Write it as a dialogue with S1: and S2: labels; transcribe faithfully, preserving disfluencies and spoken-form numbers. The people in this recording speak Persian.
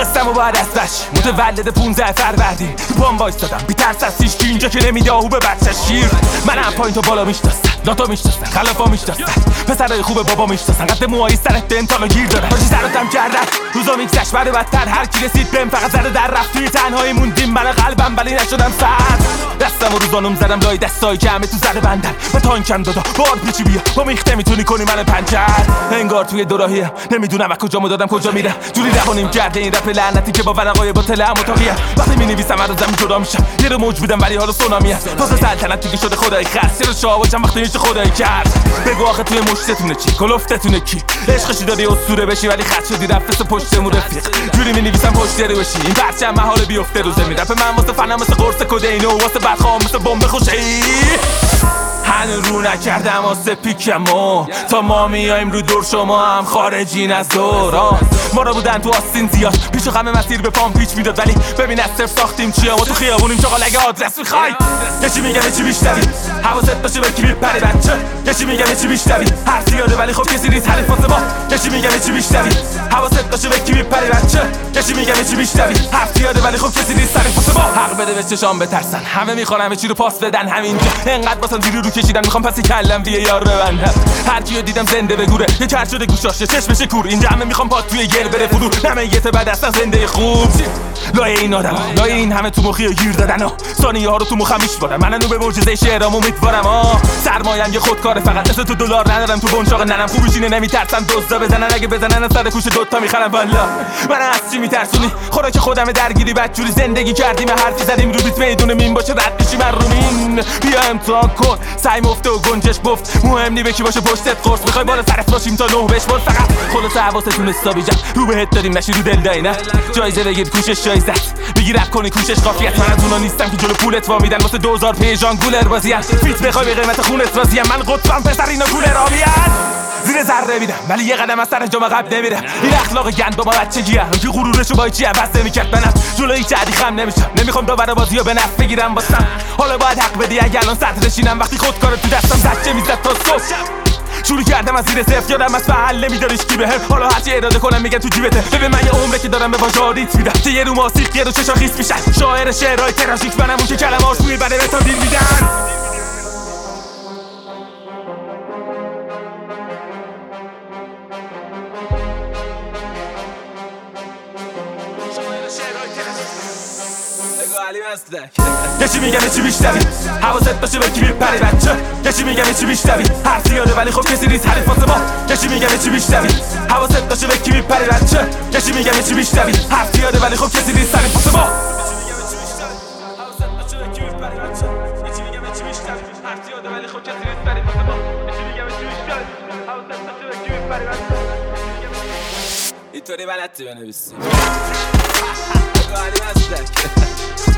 S1: قسم و باید از بش متولد پونزده فروردین تو پام وایستادم بی ترس از هیچ کی اینجا که نمیده آهو به بچه شیر. منم پایین تا بالا میشناسن، ناتو میشناسن، خلافا میشناسن، پسرای خوب بابا میشناسن، قد موهای سرت دنتالو گیر دارن. حاجی سراتم کردن روزا میگذشت بده بدتر، هر کی رسید بهم فقط زده در رفت. توی تنهایی موندیم من قلبم ولی نشدم سرد. دستم و روزانم زدم لای دستای جمع تو زده بندن و تانکم دادا بار پیچی بیا با میخته میتونی کنی من پنچر. انگار توی دوراهیم نمیدونم از کجامو دادم کجا میرم، جوری روانیم کرده این رپ لعنتی که با ورقای باطل هم متاقیه. وقتی مینویسم از زمین جدا میشم، یه رو موج بودم ولی حالا سونامیه. واسه سلطنت دیگه شده خدای خاص، چرا شاه باشم وقتی میشه خدای کرد. بگو آخه توی مشتتونه چی، کلفتتونه کی، عشقشی داری اسطوره بشی ولی خط شدی رفت پشتمون رفیق. جوری مینویسم پشت رو بشی این پرچم محال بیفته رو زمین. رپ من واسه فنم مثل قرص کدین و واسه برخام مثل بمب خوشی. هنو رو نکردم واسه پیکمو تا ما میایم رو دور شما هم خارجین از دورا. ما را بودن تو آستین زیاد پیش و خمه مسیر به پام پیچ میداد، ولی ببین از صرف ساختیم چیا. ما تو خیابونیم چاقال اگه آدرس میخوای. یکی میگم یکی بیشتری حواست باشه به کی میپری بچه. یکی میگم یکی بیشتری هر زیاده ولی خب کسی نیست حریف واسه ما. یکی میگم یکی بیشتری حواست باشه به کی میپری بچه. یکی میگم یکی بیشتری هر زیاده ولی خب کسی نیست حریف واسه ما. حق بده به چشام بترسن، همه میخوان همه چی رو پاس بدن. همینجا انقدر واسه زیر رو کشیدن میخوام پسی کلم بیه یار ببندم. هر کیو دیدم زنده بگوره یه کر شده گوشاشه چشمش کور. اینجا همه میخوام پات توی گل بره فرو، نمیت بعد اصلا زنده خوب. لای این آدم لای این همه تو مخی گیر دادن ها، ثانیه ها رو تو مخم میشوارم. منو به معجزه شعرام امیدوارم ها. سرمایم یه خودکار فقط مثل تو دلار ندارم تو بنچاق ننم. خوبیشینه نمیترسم دزدا بزنن، اگه بزنن از سر کوش دوتا میخرم. والا من از چی میترسونی؟ خوراک خودم درگیری بدجوری زندگی کردیم، حرفی زدیم رو بیت میدونه مین باشه رد میشی من رو مین. بیا امتحان کن سعی مفته و گنجش بفت، مهم نی به کی باشه پشتت قرص. میخوای بالا سرت باشیم تا نه بشمر فقط خلاص حواستون حسابی جمع رو بهت داریم نشی رو دل دای نه. جایزه بگیر کوشش جایزت بگی رپ کنی کوشش قافیت. من از اونا نیستم که جلو پولت وا میدن واسه دوزار پیجان گولر بازیم. فیت بخوای به قیمت خونت راضیم، من قطبم پسر اینا گولر آبیان. زیر ذره میدم ولی یه قدم از سر جام قبل نمیرم. این اخلاق گند با بچگیه که غرورشو با چی عوض نمیکرد. منم جلوی چدی خم نمیشم، نمیخوام داور بازیو به نفع بگیرم واسم. حالا باید حق بدی اگه الان صدرشینم وقتی خودکار تو دستم زچه میزد تا صبح. شروع کردم از زیر صفر یادم از فعل نمیداریش کی بهم. حالا هرچی اراده کنم میگن تو جیبته. ببین من یه عمره که دارم به واژاریت میدم که یه رو ماسیق یه رو چشا خیس میشن. شاعر شعرهای تراژیک منم اون که کلمه‌اش میبره به تا دین میدن. یکی میگم یکی بیشتری حواست باشه به کی میپری بچه. یکی میگم یکی بیشتری هر زیاده ولی خب کسی نیست حریف واسه ما. یکی میگم یکی بیشتری حواست باشه به کی میپری بچه. یکی میگم یکی بیشتری هر زیاده ولی خب کسی نیست حریف واسه ما. اینطوری بلدی بنویسی.